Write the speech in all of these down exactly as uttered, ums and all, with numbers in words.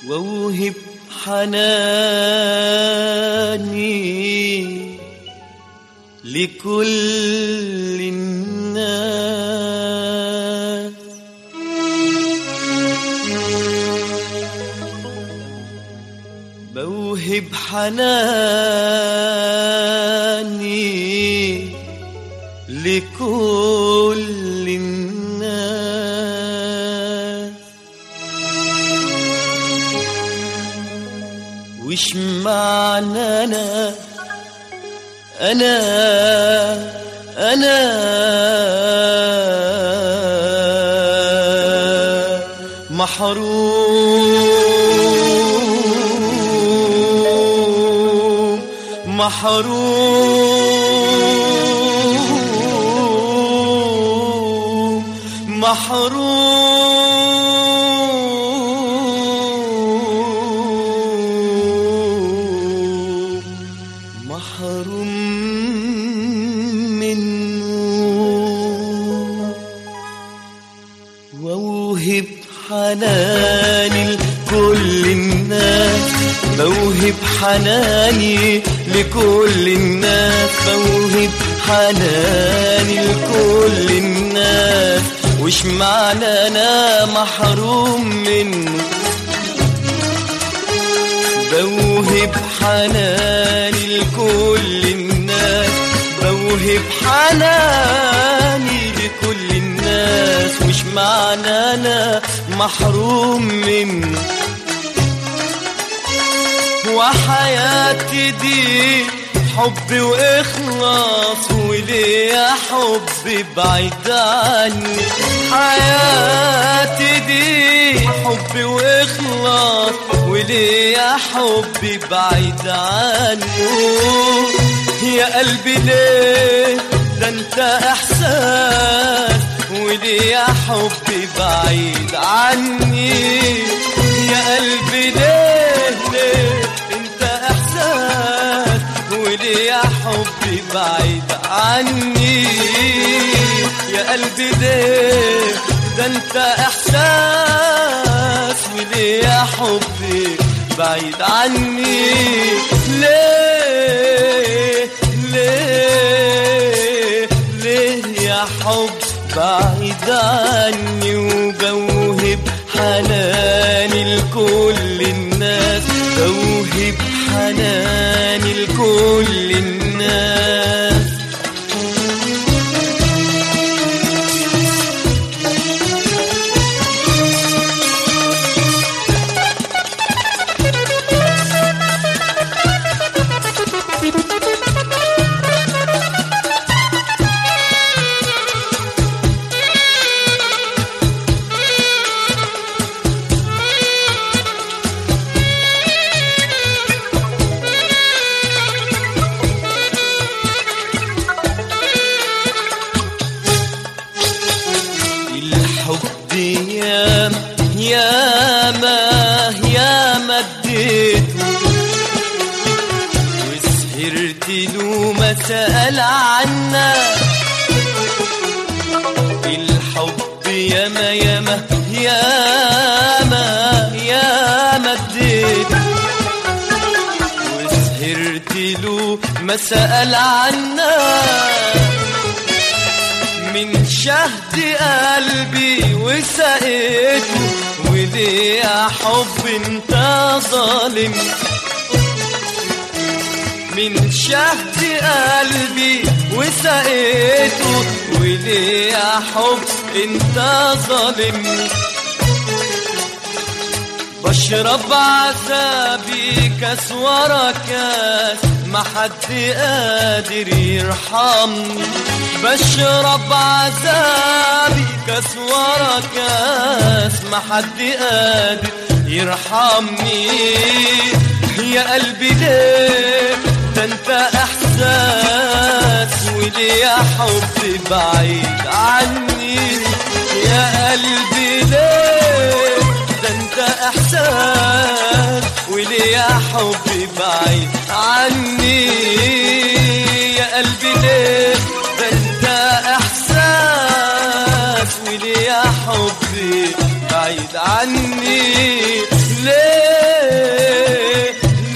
وأوهب حناني لكل الناس، بوهب حناني لكل الناس. وش معنى أنا أنا أنا محروم محروم محروم محروم منه. وأوهب حناني لكل الناس، بوهب حناني لكل الناس، بوهب حناني لكل الناس. وش معنى أنا محروم منه؟ بوهب حناني لكل الناس، بوهب حناني لكل الناس. وش معنى أنا محروم منه؟ وحياتي دي حب وإخلاص، وليه حب بعيد عني. حياتي دي حب وإخلاص، وليه حب بعيد عنه. يا قلبي ليه ده انت إحساس، وليه حب بعيد عني. يا قلبي ليه ليه انت إحساس، وليه حبي بعيد عني. يا قلبي ليه ده انت إحساس، وليه حبي بعيد عني. ليه ليه ليه يا حب بعيد عني. وبوهب حناني لكل الناس، بوهب حناني لكل الناس. يا ما يا ما اديته وسهرت له ما سأل عنا. الحب ياما ياما ياما ياما اديته وسهرت له ما سأل عنا. من شهد قلبي وسقيته، وليه يا حب انت ظالم. من شهد قلبي وسقيته، وليه يا حب انت ظالم. بشرب عذابي كاس ورا كاس، ما حد قادر يرحمني. بشرب عذابي كاس ورا كاس، ما حد قادر يرحمني. يا قلبي ليه ده انت احساس، وليه يا حب بعيد عني. يا قلبي ليه ده انت احساس، وليه يا حب بعيد عني. يا قلبي ليه ده انت احساس، وليه يا حبي بعيد عني. ليه ليه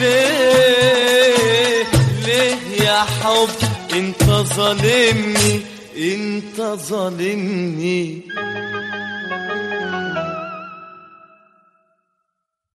ليه ليه يا حب انت ظالمني انت ظالمني